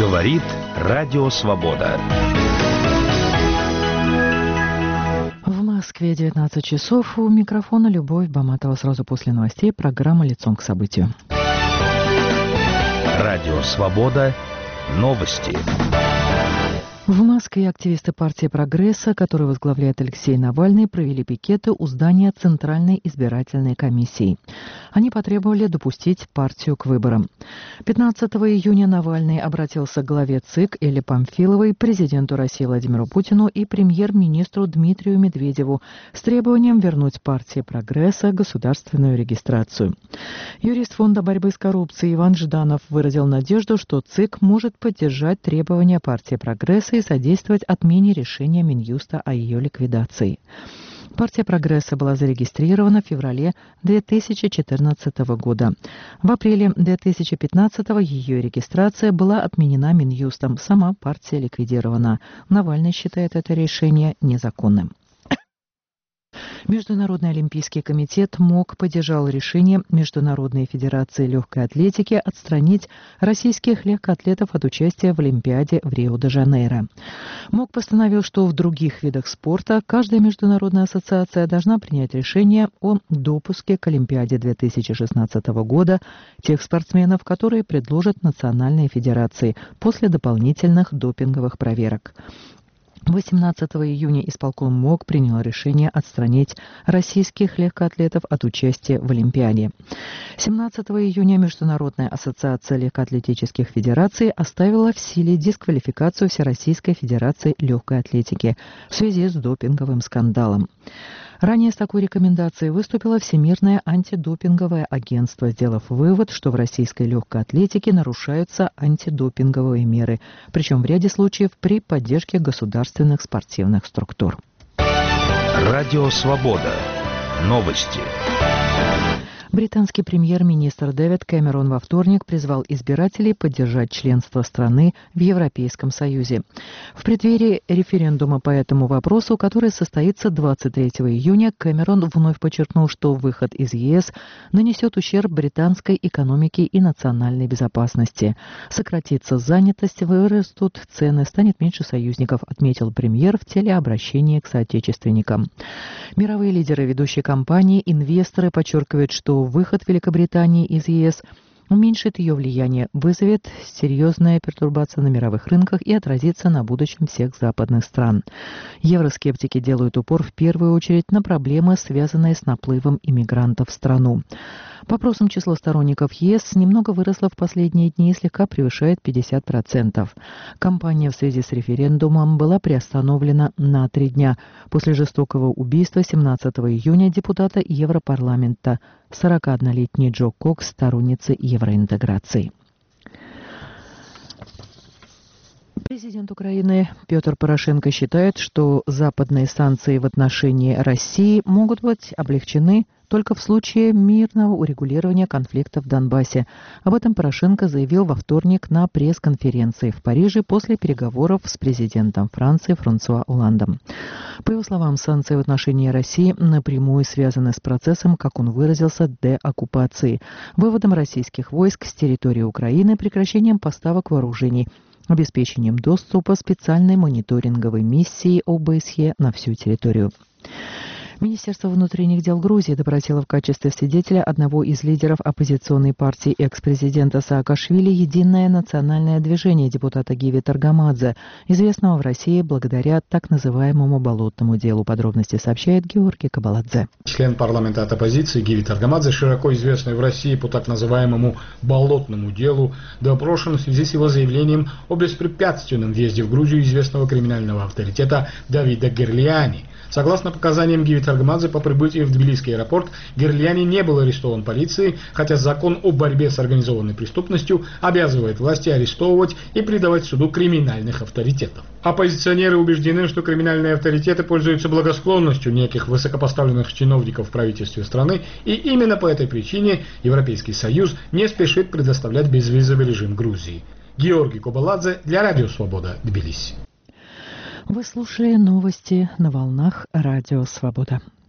Говорит Радио Свобода. В Москве 19 часов. У микрофона Любовь Баматова. Сразу после новостей программа «Лицом к событию». Радио Свобода. Новости. В Москве активисты партии «Прогресса», которую возглавляет Алексей Навальный, провели пикеты у здания Центральной избирательной комиссии. Они потребовали допустить партию к выборам. 15 июня Навальный обратился к главе ЦИК Элле Памфиловой, президенту России Владимиру Путину и премьер-министру Дмитрию Медведеву с требованием вернуть партии «Прогресса» государственную регистрацию. Юрист Фонда борьбы с коррупцией Иван Жданов выразил надежду, что ЦИК может поддержать требования партии «Прогресса» и содействовать отмене решения Минюста о ее ликвидации. Партия «Прогресса» была зарегистрирована в феврале 2014 года. В апреле 2015 ее регистрация была отменена Минюстом. Сама партия ликвидирована. Навальный считает это решение незаконным. Международный олимпийский комитет МОК поддержал решение Международной федерации легкой атлетики отстранить российских легкоатлетов от участия в Олимпиаде в Рио-де-Жанейро. МОК постановил, что в других видах спорта каждая международная ассоциация должна принять решение о допуске к Олимпиаде 2016 года тех спортсменов, которые предложат национальные федерации после дополнительных допинговых проверок. 18 июня исполком МОК принял решение отстранить российских легкоатлетов от участия в Олимпиаде. 17 июня Международная ассоциация легкоатлетических федераций оставила в силе дисквалификацию Всероссийской федерации легкой атлетики в связи с допинговым скандалом. Ранее с такой рекомендацией выступило Всемирное антидопинговое агентство, сделав вывод, что в российской легкой атлетике нарушаются антидопинговые меры, причем в ряде случаев при поддержке государственных спортивных структур. Радио Свобода. Новости. Британский премьер-министр Дэвид Кэмерон во вторник призвал избирателей поддержать членство страны в Европейском Союзе. В преддверии референдума по этому вопросу, который состоится 23 июня, Кэмерон вновь подчеркнул, что выход из ЕС нанесет ущерб британской экономике и национальной безопасности. Сократится занятость, вырастут цены, станет меньше союзников, отметил премьер в телеобращении к соотечественникам. Мировые лидеры ведущей компании, инвесторы подчеркивают, что выход Великобритании из ЕС уменьшит ее влияние, вызовет серьезные пертурбации на мировых рынках и отразится на будущем всех западных стран. Евроскептики делают упор в первую очередь на проблемы, связанные с наплывом иммигрантов в страну. По опросам, число сторонников ЕС немного выросло в последние дни и слегка превышает 50%. Кампания в связи с референдумом была приостановлена на 3 дня после жестокого убийства 17 июня депутата Европарламента 41-летний Джо Кокс, сторонницы евроинтеграции. Президент Украины Петр Порошенко считает, что западные санкции в отношении России могут быть облегчены только в случае мирного урегулирования конфликта в Донбассе. Об этом Порошенко заявил во вторник на пресс-конференции в Париже после переговоров с президентом Франции Франсуа Олландом. По его словам, санкции в отношении России напрямую связаны с процессом, как он выразился, деоккупации, выводом российских войск с территории Украины, прекращением поставок вооружений, обеспечением доступа специальной мониторинговой миссии ОБСЕ на всю территорию. Министерство внутренних дел Грузии допросило в качестве свидетеля одного из лидеров оппозиционной партии экс-президента Саакашвили «Единое национальное движение» депутата Гиви Таргамадзе, известного в России благодаря так называемому болотному делу. Подробности сообщает Георгий Кабаладзе. Член парламента от оппозиции Гиви Таргамадзе, широко известный в России по так называемому болотному делу, допрошен в связи с его заявлением о беспрепятственном въезде в Грузию известного криминального авторитета Давида Герлиани. Согласно показаниям Гиви Таргамадзе, по прибытии в Тбилисский аэропорт Герлиани не был арестован полицией, хотя закон о борьбе с организованной преступностью обязывает власти арестовывать и предавать суду криминальных авторитетов. Оппозиционеры убеждены, что криминальные авторитеты пользуются благосклонностью неких высокопоставленных чиновников в правительстве страны, и именно по этой причине Европейский Союз не спешит предоставлять безвизовый режим Грузии. Георгий Кабаладзе для Радио Свобода, Тбилиси. Вы слушали новости на волнах Радио Свобода.